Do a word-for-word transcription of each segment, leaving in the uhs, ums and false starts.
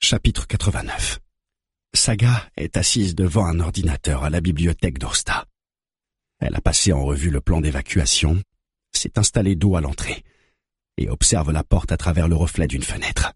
Chapitre quatre-vingt-neuf. Saga est assise devant un ordinateur à la bibliothèque d'Orsta. Elle a passé en revue le plan d'évacuation, s'est installée dos à l'entrée et observe la porte à travers le reflet d'une fenêtre.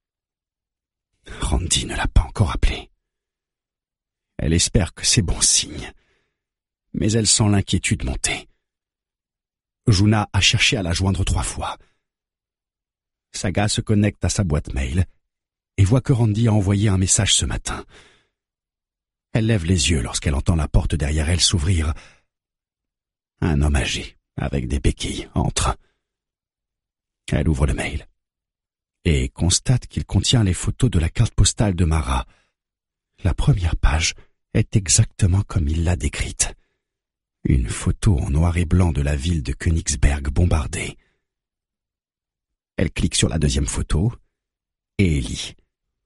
Randy ne l'a pas encore appelée. Elle espère que c'est bon signe, mais elle sent l'inquiétude monter. Juna a cherché à la joindre trois fois. Saga se connecte à sa boîte mail et voit que Randy a envoyé un message ce matin. Elle lève les yeux lorsqu'elle entend la porte derrière elle s'ouvrir. Un homme âgé, avec des béquilles, entre. Elle ouvre le mail et constate qu'il contient les photos de la carte postale de Mara. La première page est exactement comme il l'a décrite. Une photo en noir et blanc de la ville de Königsberg bombardée. Elle clique sur la deuxième photo et lit.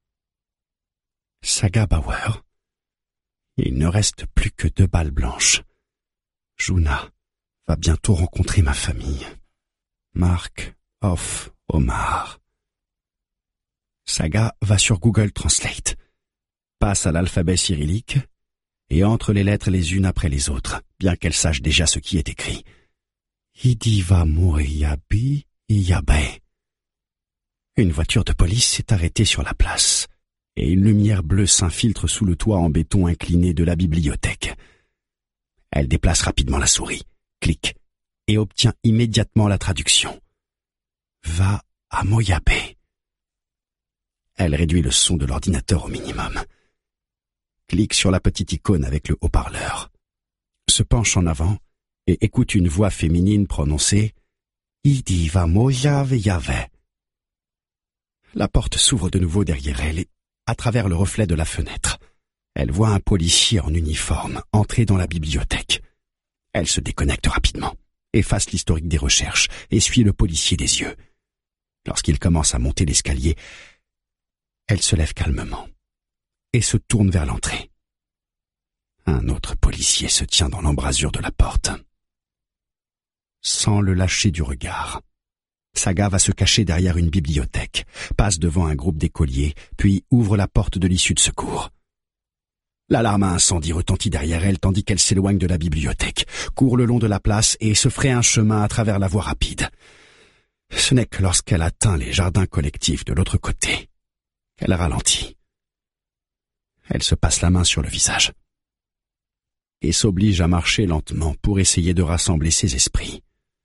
Saga Bauer. Il ne reste plus que deux balles blanches. Juna va bientôt rencontrer ma famille. Mark of Omar. Saga va sur Google Translate, passe à l'alphabet cyrillique et entre les lettres les unes après les autres, bien qu'elle sache déjà ce qui est écrit. Idiva Muriyabi Iyabe. Une voiture de police s'est arrêtée sur la place et une lumière bleue s'infiltre sous le toit en béton incliné de la bibliothèque. Elle déplace rapidement la souris, clique et obtient immédiatement la traduction. Va à Moyabe. Elle réduit le son de l'ordinateur au minimum. Clique sur la petite icône avec le haut-parleur. Se penche en avant et écoute une voix féminine prononcer Idi va Moyave Yave. La porte s'ouvre de nouveau derrière elle et, à travers le reflet de la fenêtre, elle voit un policier en uniforme entrer dans la bibliothèque. Elle se déconnecte rapidement, efface l'historique des recherches et suit le policier des yeux. Lorsqu'il commence à monter l'escalier, elle se lève calmement et se tourne vers l'entrée. Un autre policier se tient dans l'embrasure de la porte. Sans le lâcher du regard, Saga va se cacher derrière une bibliothèque, passe devant un groupe d'écoliers, puis ouvre la porte de l'issue de secours. L'alarme à incendie retentit derrière elle tandis qu'elle s'éloigne de la bibliothèque, court le long de la place et se fraye un chemin à travers la voie rapide. Ce n'est que lorsqu'elle atteint les jardins collectifs de l'autre côté qu'elle ralentit. Elle se passe la main sur le visage et s'oblige à marcher lentement pour essayer de rassembler ses esprits.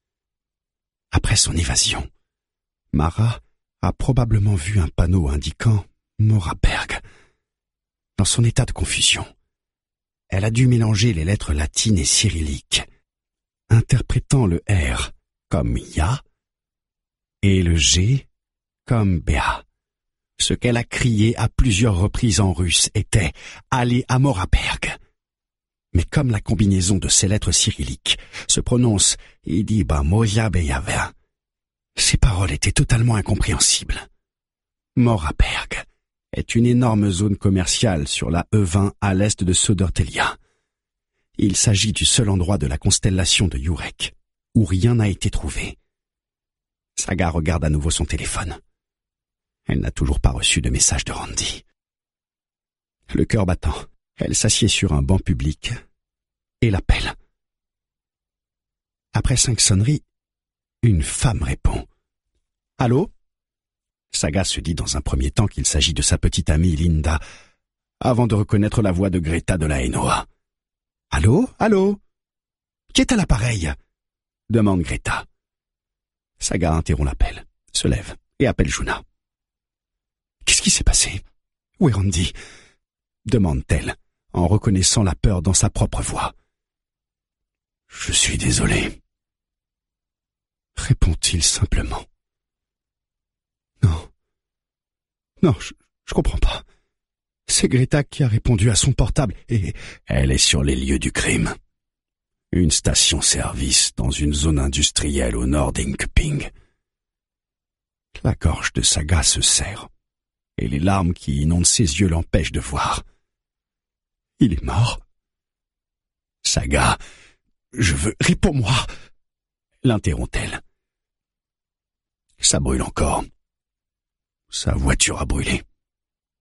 Après son évasion, Mara a probablement vu un panneau indiquant Moraberg. Dans son état de confusion, elle a dû mélanger les lettres latines et cyrilliques, interprétant le R comme Ya et le G comme Béa. Ce qu'elle a crié à plusieurs reprises en russe était « Allez à Moraberg ». Mais comme la combinaison de ces lettres cyrilliques se prononce « Idiba Moya Beyave », ces paroles étaient totalement incompréhensibles. Moraberg est une énorme zone commerciale sur la E vingt à l'est de Södertälje. Il s'agit du seul endroit de la constellation de Jurek où rien n'a été trouvé. Saga regarde à nouveau son téléphone. Elle n'a toujours pas reçu de message de Randy. Le cœur battant, elle s'assied sur un banc public et l'appelle. Après cinq sonneries, une femme répond. « Allô ?» Saga se dit dans un premier temps qu'il s'agit de sa petite amie Linda, avant de reconnaître la voix de Greta de la Hainoa. « Allô, allô ? Qui est à l'appareil ?» demande Greta. Saga interrompt l'appel, se lève et appelle Juna. « Qu'est-ce qui s'est passé ? Où est Randy ?» demande-t-elle, en reconnaissant la peur dans sa propre voix. « Je suis désolé. » répond-il simplement. Non. Non, je, je comprends pas. C'est Greta qui a répondu à son portable et... Elle est sur les lieux du crime. Une station-service dans une zone industrielle au nord d'Inkping. La gorge de Saga se serre et les larmes qui inondent ses yeux l'empêchent de voir. Il est mort. Saga, je veux... Réponds-moi, l'interrompt-elle. Ça brûle encore. Sa voiture a brûlé.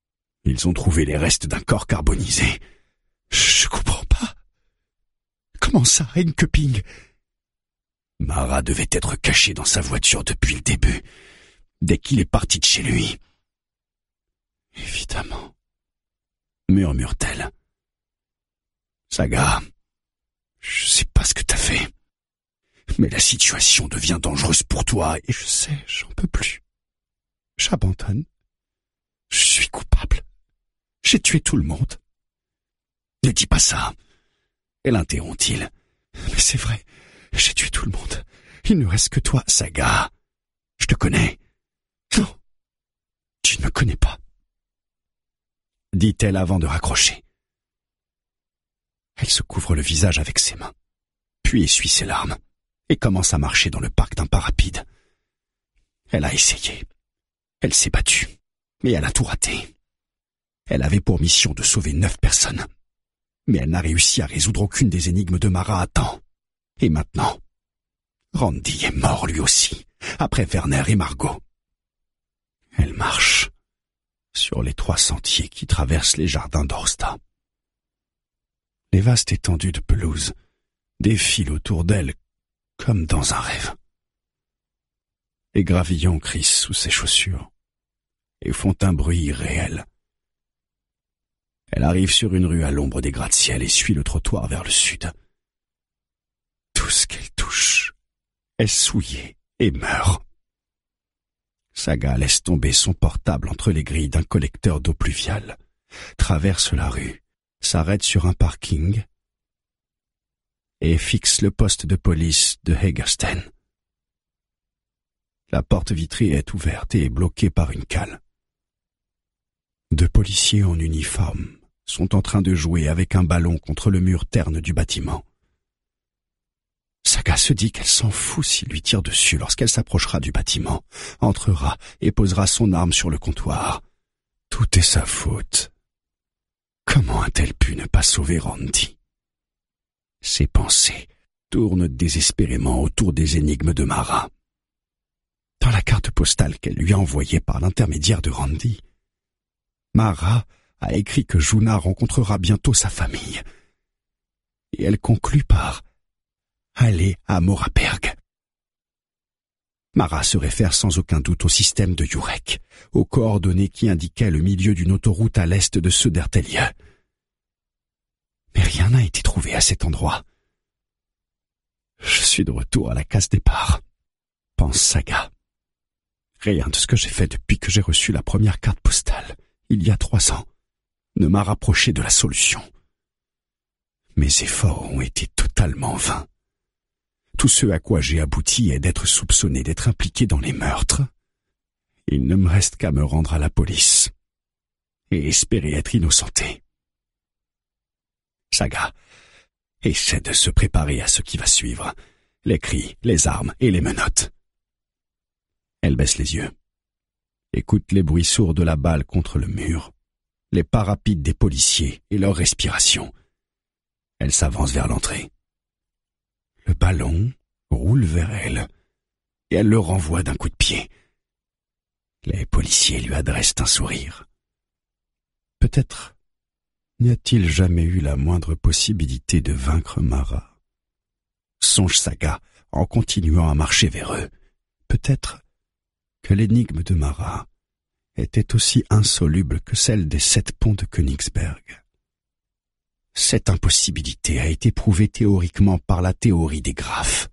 Ils ont trouvé les restes d'un corps carbonisé. Je comprends pas. Comment ça, Hincuping? Mara devait être caché dans sa voiture depuis le début, dès qu'il est parti de chez lui. Évidemment, murmure-t-elle. Saga, je sais pas ce que t'as fait, mais la situation devient dangereuse pour toi et je sais, j'en peux plus. J'abandonne. Je suis coupable. J'ai tué tout le monde. Ne dis pas ça. Elle interrompt-il. Mais c'est vrai, j'ai tué tout le monde. Il ne reste que toi, Saga. Je te connais. Non, tu ne me connais pas, dit-elle avant de raccrocher. Elle se couvre le visage avec ses mains, puis essuie ses larmes, et commence à marcher dans le parc d'un pas rapide. Elle a essayé. Elle s'est battue, mais elle a tout raté. Elle avait pour mission de sauver neuf personnes, mais elle n'a réussi à résoudre aucune des énigmes de Mara à temps. Et maintenant, Randy est mort lui aussi, après Werner et Margot. Elle marche sur les trois sentiers qui traversent les jardins d'Orsta. Les vastes étendues de pelouse défilent autour d'elle comme dans un rêve. Les gravillons crissent sous ses chaussures et font un bruit irréel. Elle arrive sur une rue à l'ombre des gratte-ciel et suit le trottoir vers le sud. Tout ce qu'elle touche est souillé et meurt. Saga laisse tomber son portable entre les grilles d'un collecteur d'eau pluviale, traverse la rue, s'arrête sur un parking et fixe le poste de police de Hagersten. La porte vitrée est ouverte et est bloquée par une cale. Deux policiers en uniforme sont en train de jouer avec un ballon contre le mur terne du bâtiment. Saga se dit qu'elle s'en fout s'il lui tire dessus lorsqu'elle s'approchera du bâtiment, entrera et posera son arme sur le comptoir. Tout est sa faute. Comment a-t-elle pu ne pas sauver Randy? Ses pensées tournent désespérément autour des énigmes de Mara. Dans la carte postale qu'elle lui a envoyée par l'intermédiaire de Randy, Mara a écrit que Juna rencontrera bientôt sa famille. Et elle conclut par « aller à Moraberg ». Mara se réfère sans aucun doute au système de Jurek, aux coordonnées qui indiquaient le milieu d'une autoroute à l'est de Södertälje. Mais rien n'a été trouvé à cet endroit. Je suis de retour à la case départ, pense Saga. Rien de ce que j'ai fait depuis que j'ai reçu la première carte postale, il y a trois ans, ne m'a rapproché de la solution. Mes efforts ont été totalement vains. Tout ce à quoi j'ai abouti est d'être soupçonné d'être impliqué dans les meurtres. Il ne me reste qu'à me rendre à la police et espérer être innocenté. Saga essaie de se préparer à ce qui va suivre, les cris, les armes et les menottes. Elle baisse les yeux, écoute les bruits sourds de la balle contre le mur, les pas rapides des policiers et leur respiration. Elle s'avance vers l'entrée. Le ballon roule vers elle et elle le renvoie d'un coup de pied. Les policiers lui adressent un sourire. Peut-être n'y a-t-il jamais eu la moindre possibilité de vaincre Mara? Songe Saga en continuant à marcher vers eux. Peut-être que l'énigme de Mara était aussi insoluble que celle des sept ponts de Königsberg. Cette impossibilité a été prouvée théoriquement par la théorie des graphes.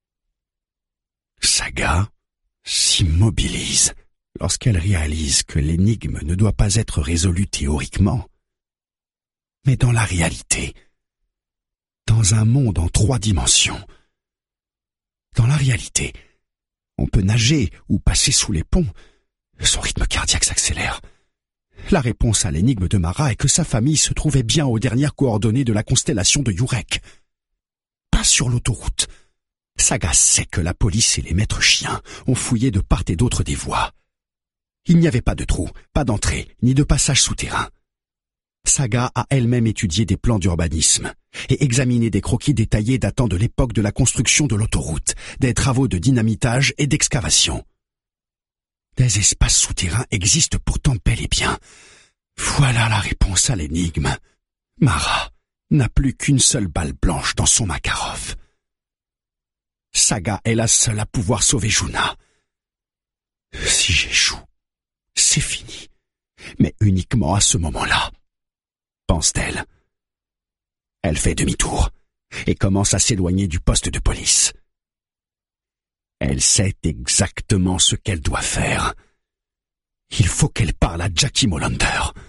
Saga s'immobilise lorsqu'elle réalise que l'énigme ne doit pas être résolue théoriquement, mais dans la réalité, dans un monde en trois dimensions. Dans la réalité, on peut nager ou passer sous les ponts. Son rythme cardiaque s'accélère. La réponse à l'énigme de Mara est que sa famille se trouvait bien aux dernières coordonnées de la constellation de Jurek. Pas sur l'autoroute. Saga sait que la police et les maîtres chiens ont fouillé de part et d'autre des voies. Il n'y avait pas de trou, pas d'entrée, ni de passage souterrain. Saga a elle-même étudié des plans d'urbanisme et examiné des croquis détaillés datant de l'époque de la construction de l'autoroute, des travaux de dynamitage et d'excavation. Des espaces souterrains existent pourtant bel et bien, Voilà la réponse à l'énigme. Mara n'a plus qu'une seule balle blanche dans son Makarov. Saga est la seule à pouvoir sauver Juna. Si j'échoue, c'est fini. Mais uniquement à ce moment-là, pense-t-elle. Elle fait demi-tour et commence à s'éloigner du poste de police. Elle sait exactement ce qu'elle doit faire. Il faut qu'elle parle à Jackie Molander.